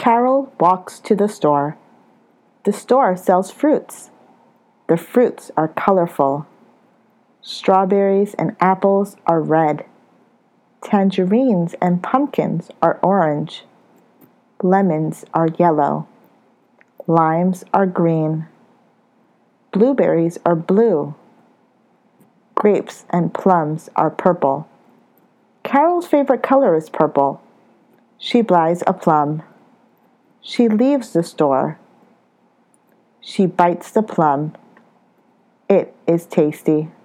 Carol walks to the store. The store sells fruits. The fruits are colorful. Strawberries and apples are red. Tangerines and pumpkins are orange. Lemons are yellow. Limes are green. Blueberries are blue. Grapes and plums are purple. Carol's favorite color is purple. She buys a plum. She leaves the store. She bites the plum. It is tasty.